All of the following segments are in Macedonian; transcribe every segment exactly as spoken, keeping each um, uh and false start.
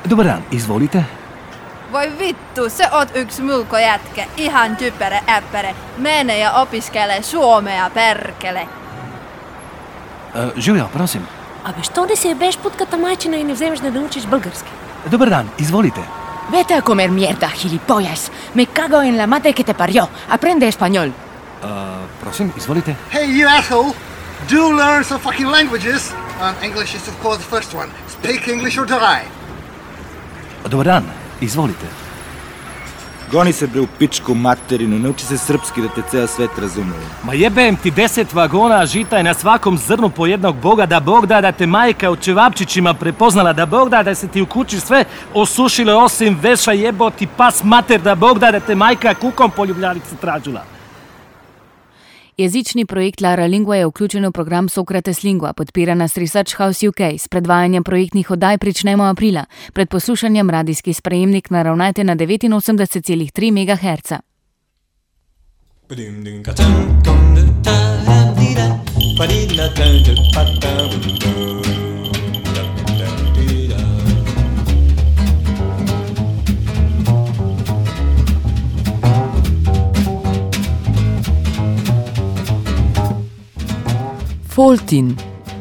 Dobar dan, izvolite. Voi vittu, se oot yks mulkojätkä, ihan typerä äppäre. Mene ja opiskele suomea, perkele. Uh, Živjo, prosim. Абе, що не си ебеш путката майчина и не вземеш да научиш български? Dobar dan, izvolite. Vete a comer mierda, gilipollas. Me cago en la madre que te parió. Aprende español. Uh, prosim, izvolite. Hey, you asshole! Do learn some fucking languages! And English is, of course, the first one. Speak English or die. Dobar dan, izvolite. Goni se bre u pičku materinu, nauči se srpski da te ceo svet razumije. Ma jebem ti deset vagona žita i na svakom zrnu po jednog Boga, da Bog da da te majka u čevapčićima prepoznala, da Bog da da se ti u kući sve osušile osim veša jeboti pas mater, da Bog da da te majka kukom po Ljubljanici tražila. Jezični projekt Lara Lingua je vključen v program Sokrates Lingua, podpira nas Research House U K. S predvajanjem projektnih oddaj pričnemo aprila. Pred poslušanjem radijski sprejemnik naravnajte na devetinosemdeset celih tri megaherca. Foltin.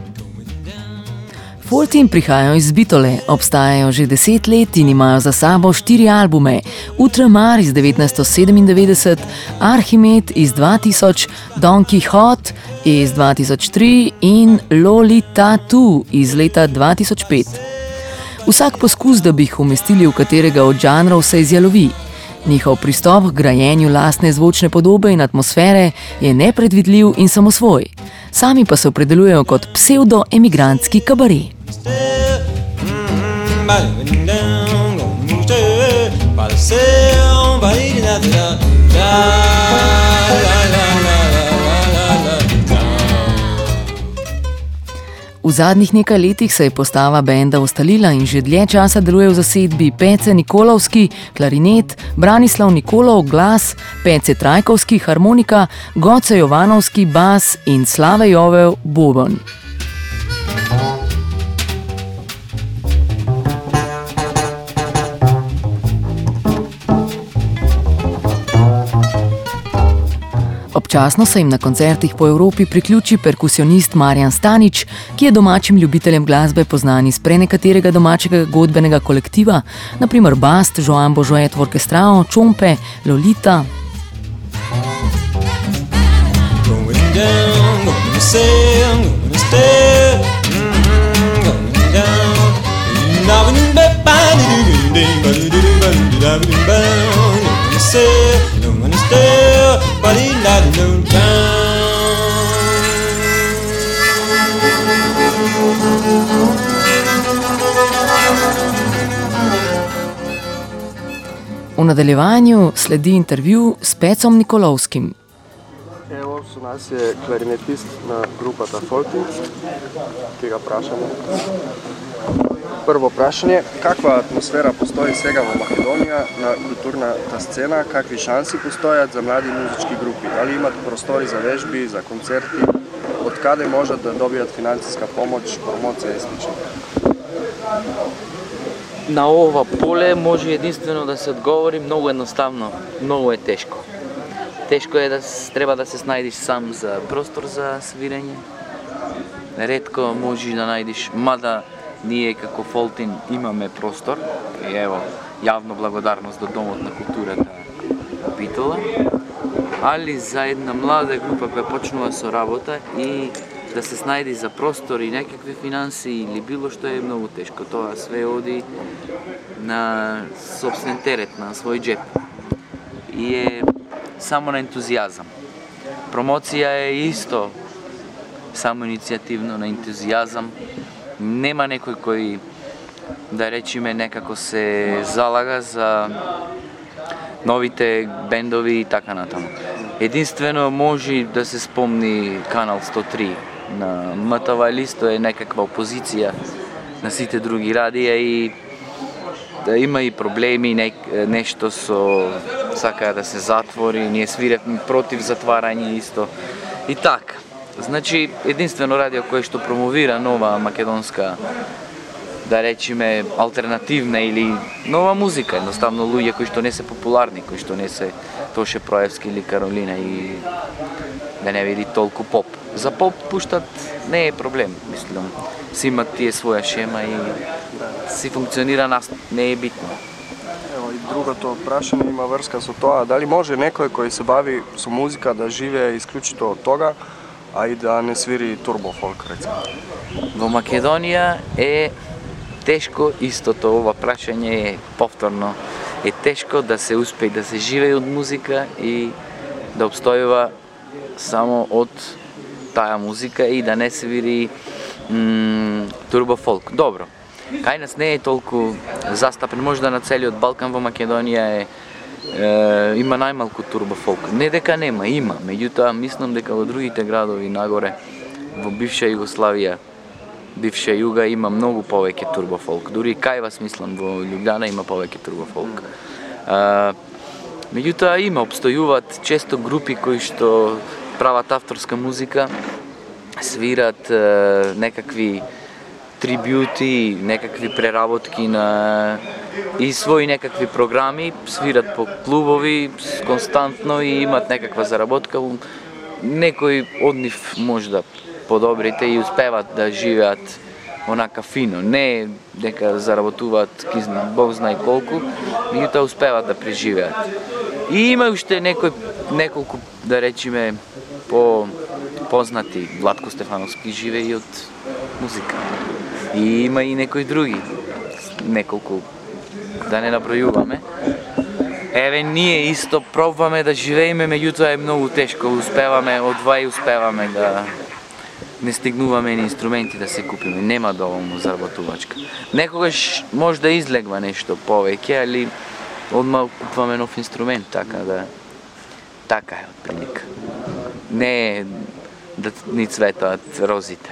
Foltin prihajajo iz Bitole, obstajajo že deset let in imajo za sabo štiri albume. Ultramar iz devetnajststo sedemindevetdeset, Archimed iz dva tisoč, Don Quixote iz dva tisoč tri in Lolita Tu iz leta dva tisoč pet. Vsak poskus, da bi jih umestili v katerega od žanrov, se izjalovi. Njihov pristop k grajenju lastne zvočne podobe in atmosfere je nepredvidljiv in samosvoj. Sami pa se opredeljujejo kot pseudo-emigrantski kabare. V zadnjih nekaj letih se je postava benda ustalila in že dlje časa deluje v zasedbi Pece Nikolovski, klarinet, Branislav Nikolov, glas, Pece Trajkovski, harmonika, Goce Jovanovski, bas in Slave Jovel, boben. Občasno se jim na koncertih po Evropi priključi perkusionist Marjan Stanič, ki je domačim ljubiteljem glasbe poznan iz prenekaterega domačega godbenega kolektiva, na primer Bast, Joan Božoet Orkestrao, Čompe, Lolita. V nadaljevanju sledi intervju s Pecom Nikolovskim. Evo, su nas je klarinetist na grupata Foltin, ki ga vprašamo. Prvo vprašanje, kakva atmosfera postoji svega v Makedoniji na kulturna ta scena, kakvi šansi postojat za mladi muzički grupi? Ali imate prostori za vežbi, za koncerti? Od kade možete da dobijat financijska pomoć, promocija i slično? Na ova polje može jedinstveno da se odgovori, mnogo jednostavno, mnogo je teško. Teško je da treba da se snajdiš sam za prostor za sviranje. Redko možeš da najdiš, mada nije kako Foltin imame prostor. I evo, javno blagodarnost do Domotna kulturata Bitola. Ali za jedna mlada grupa koja počnula so rabota i da se snajdi za prostor i nekakve financije ili bilo što je mnogo teško. To sve odi na sopstven teret, na svoj džep. I je samo na entuzijazam. Promocija je isto samo inicijativno na entuzijazam. Nema nekoj koji, da reći me, nekako se zalaga za novite bendovi i taka natamo. Jedinstveno može da se spomni Kanal sto tri. Na M T V listo je nekakva opozicija na site drugi radija i da ima i problemi, ne, nešto so saka da se zatvori, nije svire protiv zatvaranja isto i tak. Znači, jedinstveno radio koje što promovira nova makedonska да речеме, алтернативна или нова музика, едноставно луѓе кои што не се популарни, кои што не се Тоше Проевски или Каролина и да не види толку поп. За поп пуштат не е проблем, мислам. Си имат тие своја шема и си функционира нас, не е битно. Ево и другото прашање има врска со тоа, дали може некој кој се бави со музика да живее исклучито од тога, а и да не свири турбофолк, рецимо? Во Македонија е тешко истото, ова прашање е повторно. Е тешко да се успее да се живее од музика и да обстојува само од таа музика и да не свири турбофолк. Добро. Кај нас не е толку застапен, можда на целиот Балкан во Македонија е, е има најмалку турбофолк. Не дека нема, има, меѓутоа мислам дека во другите градови нагоре во бивша Југославија, бивша Југа има многу повеќе турбофолк. Дури кај вас мислам во Љубљана има повеќе турбофолк. А, меѓутоа има, обстојуваат често групи кои што прават авторска музика, свират е, некакви трибјути, некакви преработки на и своји некакви програми, свират по клубови константно и имат некаква заработка. Некои од нив можда подобрите и успеват да живеат онака фино. Не дека заработуваат Бог знае колку, меѓутоа успеват да преживеат. И има уште некој неколку, да речеме, по познати. Владко Стефановски живее и од музика. И има и некои други, неколку, да не набројуваме. Еве, ние исто пробваме да живееме, меѓутоа е многу тешко. Успеваме, одвај успеваме да не стигнуваме ни инструменти да се купиме. Нема доволно заработувачка. Некогаш може да излегва нешто повеќе, али одма купуваме нов инструмент, така да... Така е, отприлика. Не е да ни цветаат розите.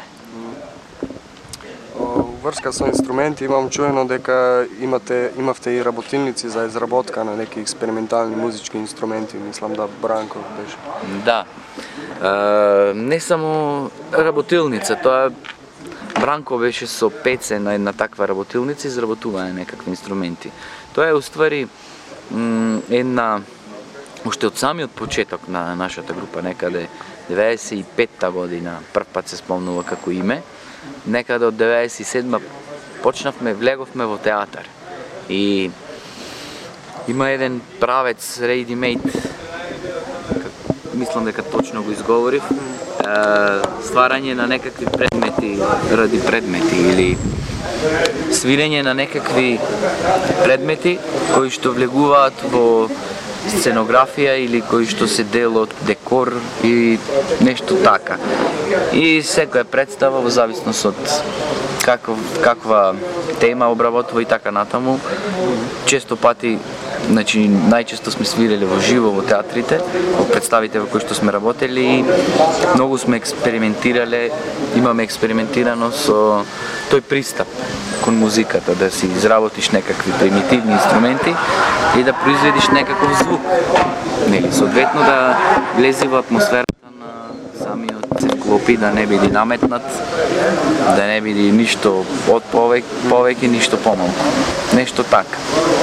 Врска со инструменти имам чуено дека имате имавте и работилници за изработка на неки експериментални музички инструменти, мислам да Бранко беше. Да. Е, не само работилница, тоа Бранко беше со пеце на една таква работилница и изработување некакви инструменти. Тоа е уствари една уште од самиот почеток на нашата група, некаде деветдесет и петта година, прв пат се спомнува како име. Некаде од деветдесет и седма почнавме, влеговме во театар. И има еден правец, Ready Made, мислам дека точно го изговорив, стварање на некакви предмети ради предмети или свирење на некакви предмети кои што влегуваат во сценографија или кои што се дел од декор и нешто така. И секоја представа во зависност од каков, каква тема обработува и така натаму. Често пати, значи најчесто сме свиреле во живо во театрите, во представите во кои што сме работели и многу сме експериментирале, имаме експериментирано со тој пристап кон музиката, да си изработиш некакви примитивни инструменти и да произведиш некаков звук. Нели, соодветно да влези во атмосферата на самиот циклопи, да не биде наметнат, да не биде ништо од повеќе, повеќе ништо помалку. Нешто така.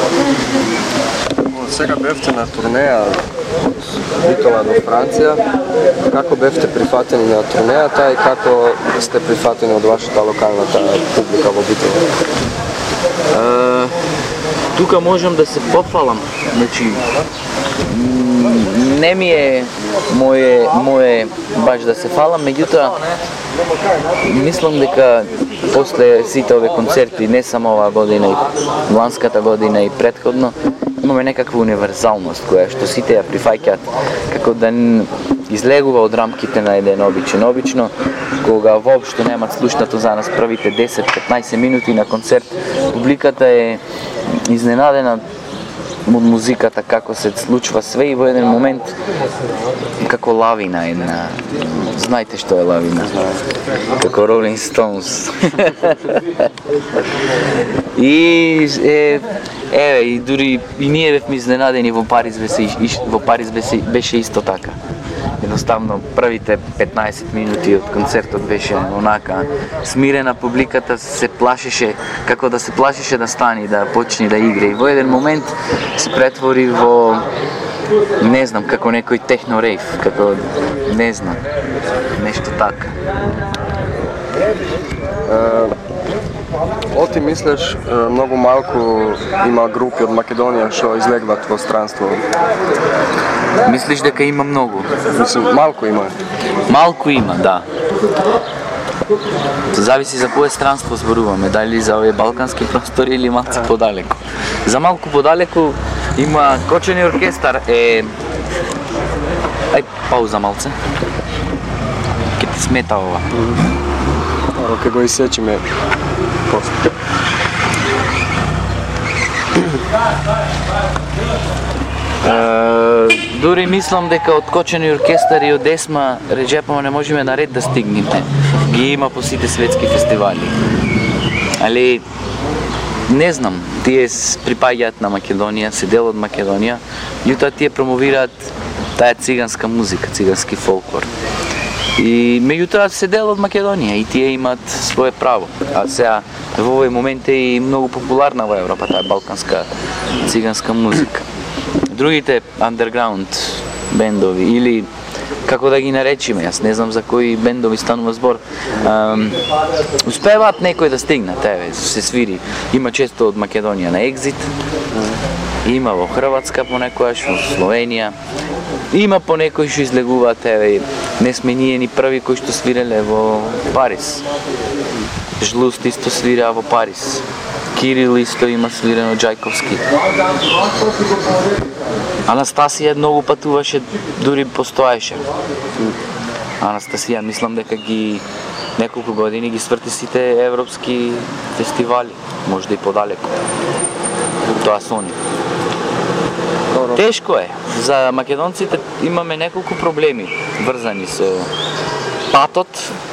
Сега бевте на турнеја од Битола до Франција. Како бевте прифатени на турнејата и како сте прифатени од вашата локалната публика во Битола? Uh, тука можам да се пофалам. Значи, не ми е моје, моје баш да се фалам, меѓутоа мислам дека после сите овие концерти, не само оваа година, и ланската година и претходно, имаме некаква универзалност која што сите ја прифаќаат како да излегува од рамките на еден обичен. Обично, кога воопшто немат слушнато за нас првите десет-петнаесет минути на концерт, публиката е изненадена од музиката, како се случува све и во еден момент како лавина една. Знаете што е лавина? Како Rolling Stones. И е, еве, и дури и ние бевме изненадени во Париз беше, во Париз беше, беше исто така. Едноставно првите петнаесет минути од концертот беше онака смирена, публиката се плашеше, како да се плашеше да стани, да почне да игра. И во еден момент се претвори во, не знам, како некој техно-рейв, како, не знам, нешто така. О, ти мислиш, многу малку има групи од Македонија што излегват во странство? Мислиш дека има многу? Мислам, малку има. Малку има, да. Зависи за кое странство зборуваме, дали за овие балкански простори или малку подалеку. За малку подалеку има Кочени оркестар е... Ај, пауза малце. Ке ти смета ова. Ке го исечиме после. Uh, дури мислам дека од Кочени оркестар и од Есма Реджепова не можеме наред да стигнеме. Ги има по сите светски фестивали. Али не знам, тие припаѓаат на Македонија, се дел од Македонија, јутоа тие промовираат таа циганска музика, цигански фолклор. И меѓутоа се дел од Македонија и тие имаат свое право. А сега во овој момент е и многу популарна во Европа таа балканска циганска музика. Другите underground бендови или како да ги наречиме, јас не знам за кои бендови станува збор, um, успеваат некој да стигнат, еве, се свири. Има често од Македонија на Екзит, има во Хрватска понекојаш, во Словенија, има понекои што излегуваат, еве, не сме ние ни први кои што свиреле во Париз. Жлуст исто свира во Париз. Кирил исто има свирено Джајковски. Анастасија многу патуваше, дури постоеше. Анастасија, мислам дека ги неколку години ги сврти сите европски фестивали, можда и подалеку. Тоа со они. Тешко е. За македонците имаме неколку проблеми врзани со патот.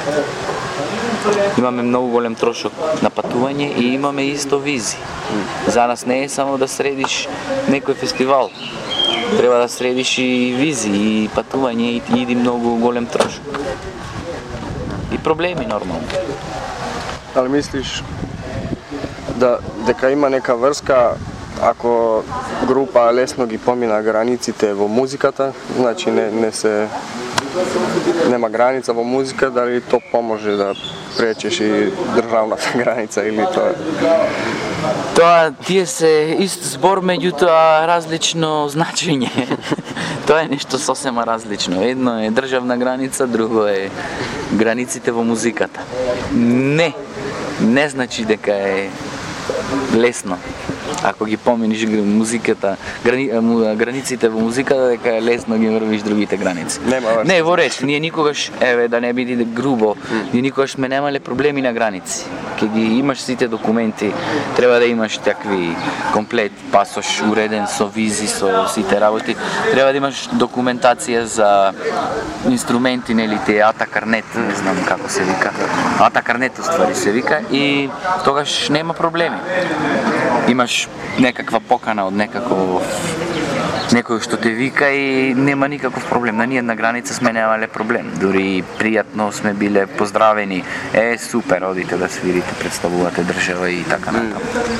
Имаме многу голем трошок на патување и имаме исто визи. За нас не е само да средиш некој фестивал. Треба да средиш и визи, и патување, и иди многу голем трошок. И проблеми нормално. Дали мислиш да дека има нека врска ако група лесно ги помина границите во музиката, значи не не се нема граница во музика, дали то поможе да пречеш и државната граница или тоа? Тоа тие се ист збор, меѓутоа различно значење. Тоа е нешто сосема различно. Едно е државна граница, друго е границите во музиката. Не, не значи дека е лесно. Ако ги поминиш музиката, грани, границите во музиката, дека е лесно ги врвиш другите граници. Нема, не, во реч, ние никогаш, еве, да не биде грубо, mm. ние никогаш сме немале проблеми на граници. Ке ги имаш сите документи, треба да имаш такви комплет, пасош уреден со визи, со сите работи. Треба да имаш документација за инструменти, нели, те ата карнет, не знам како се вика. Ата карнет уствари се вика и тогаш нема проблеми. Имаш некаква покана од некаков некој што те вика и нема никаков проблем. На ние на граница сме немале проблем. Дури пријатно сме биле поздравени. Е, супер, одите да свирите, представувате држава и така натаму.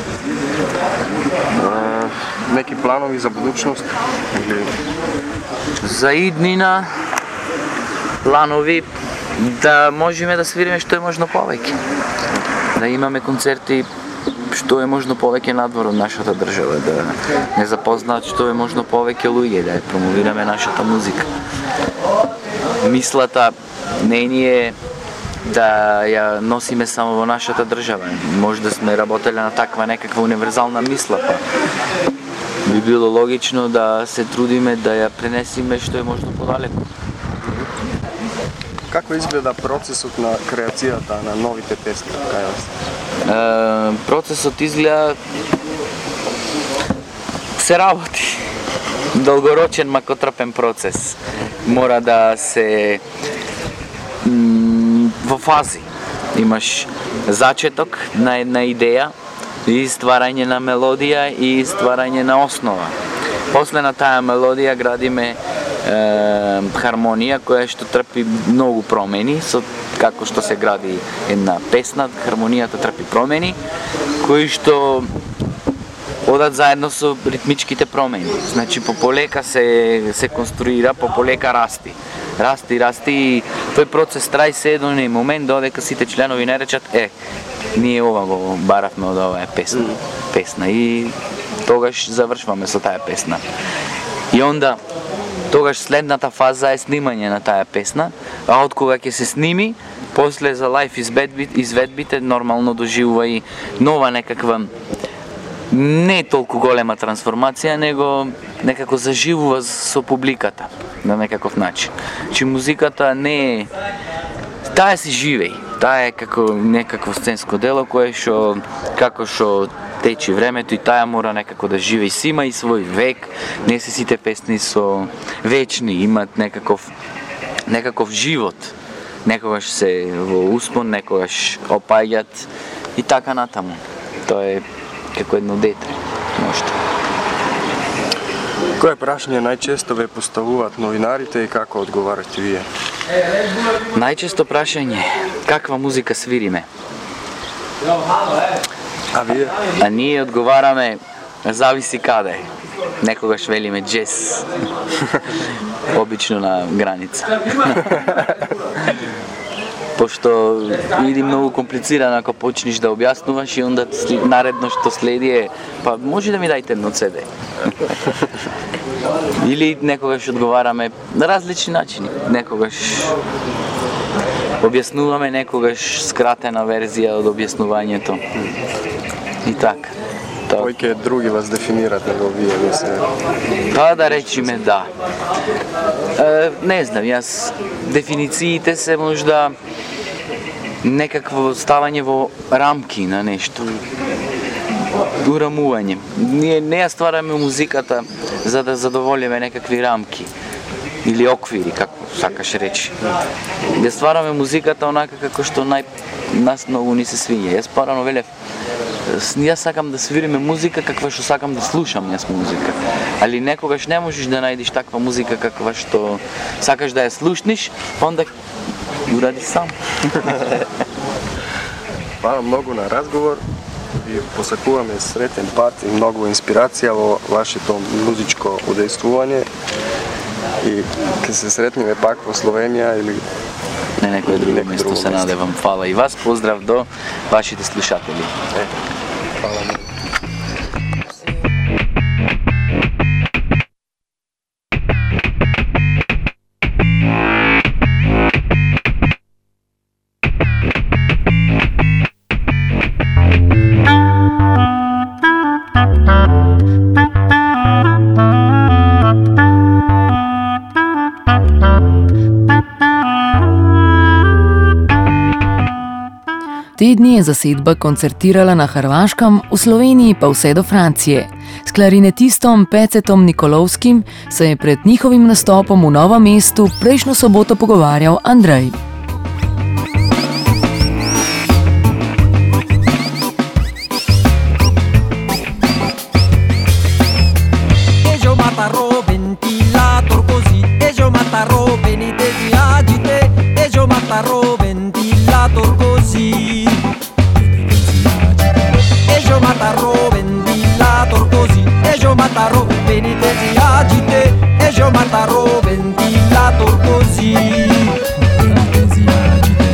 Mm. Неки планови за будучност? Или... За иднина планови да можеме да свириме што е можно повеќе. Да имаме концерти што е можно повеќе надвор од нашата држава, да не запознаат што е можно повеќе луѓе, да промовираме нашата музика. Мислата не ни е да ја носиме само во нашата држава. Може да сме работеле на таква некаква универзална мисла, па би било логично да се трудиме да ја пренесиме што е можно подалеку. Како изгледа процесот на креацијата на новите песни? Uh, процесот изгледа се работи. Долгорочен, макотрпен процес. Мора да се м, во фази. Имаш зачеток на една идеја и стварање на мелодија и стварање на основа. После на таа мелодија градиме хармонија која што трпи многу промени, со како што се гради една песна, хармонијата трпи промени, кои што одат заедно со ритмичките промени. Значи, пополека се, се конструира, пополека расти. Расти, расти и тој процес трај се до еден момент додека сите членови не речат, е, ние ова го баравме од оваа песна. песна и тогаш завршваме со таа песна. И онда, тогаш следната фаза е снимање на таа песна, а од кога ќе се сними, после за лајф изведбите, изведбите нормално доживува и нова некаква, не толку голема трансформација, него некако заживува со публиката на некаков начин. Че музиката не е, таа си живеј, таа е како некакво сценско дело кое што како што течи времето и таа мора некако да живее, си има и свој век, не се сите песни со вечни, имат некаков некаков живот. Некогаш се во успон, некогаш опаѓат и така натаму. Тоа е како едно дете, можда. Кое прашање најчесто ве поставуваат новинарите и како одговарате вие? Најчесто прашање, каква музика свириме? А вие? А ние одговараме, зависи каде. Некогаш велиме джез. Обично на граница. Пошто иди многу комплицирано ако почнеш да објаснуваш и онда наредно што следи е, па може да ми дајте едно це де. Или некогаш одговараме на различни начини. Некогаш објаснуваме, некогаш скратена верзија од објаснувањето. И така. Кој други вас дефинират него вие, не се? Па да речиме да. Е, не знам, јас дефинициите се можда некакво ставање во рамки на нешто. Урамување. Ние не ја ствараме музиката за да задоволиме некакви рамки или оквири, како сакаш речи. Ја ствараме музиката онака како што нај нас многу ни се свиѓа. Јас порано велев, јас сакам да свириме музика каква што сакам да слушам јас музика. Али некогаш не можеш да најдеш таква музика каква што сакаш да ја слушнеш, онда уради сам. Фала многу на разговор и посакуваме сретен пат и многу инспирација во вашето музичко удејствување и ќе се сретнеме пак во Словенија или на некој друго место се надевам. Фала и вас, поздрав до вашите слушатели. Е, фала многу. Te dni je zasedba koncertirala na Hrvaškem, v Sloveniji pa vse do Francije. S klarinetistom Pecetom Nikolovskim se je pred njihovim nastopom v Novem mestu prejšnjo soboto pogovarjal Andrej. Mataro, venite si agite e io mataro ventilator così. Venite si agite.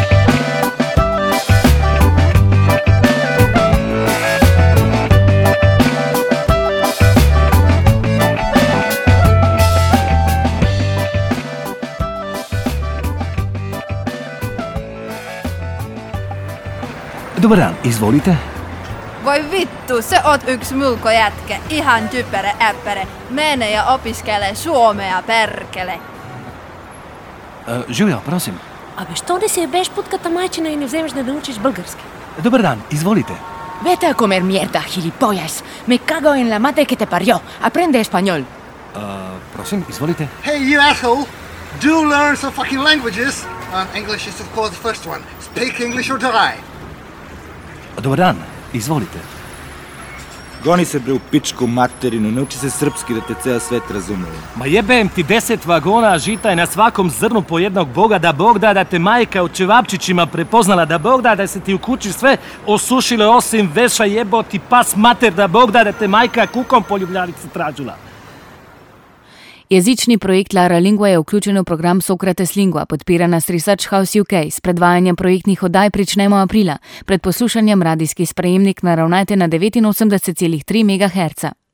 Dobar dan, izvolite. Voi vittu, se oot yks mulkojätkä, ihan typerä äppäre. Mene ja opiskele suomea, perkele. Uh, Živjo, prosim. Абе, що не си ебеш путката майчина и не вземеш да научиш български? Dobar dan, izvolite. Vete a comer mierda, gilipollas. Me cago en la madre que te parió. Aprende español. Uh, prosim, izvolite. Hey, you asshole! Do learn some fucking languages. And English is of course the first one. Speak English or die. Dobar dan, izvolite. Goni se bre u pičku materinu, nauči se srpski da te ceo svet razume. Ma jebem ti deset vagona žita i na svakom zrnu po jednog boga, da Bog da da te majka u čevapčićima prepoznala, da Bog da da se ti u kući sve osušile osim veša jeboti pas mater, da Bog da da te majka kukom po Ljubljanici tražila. Jezični projekt Lara Lingua je vključen v program Sokrates Lingua, podpira nas Research House U K. S predvajanjem projektnih oddaj pričnemo aprila. Pred poslušanjem radijski sprejemnik naravnajte na devetinosemdeset celih tri megaherca.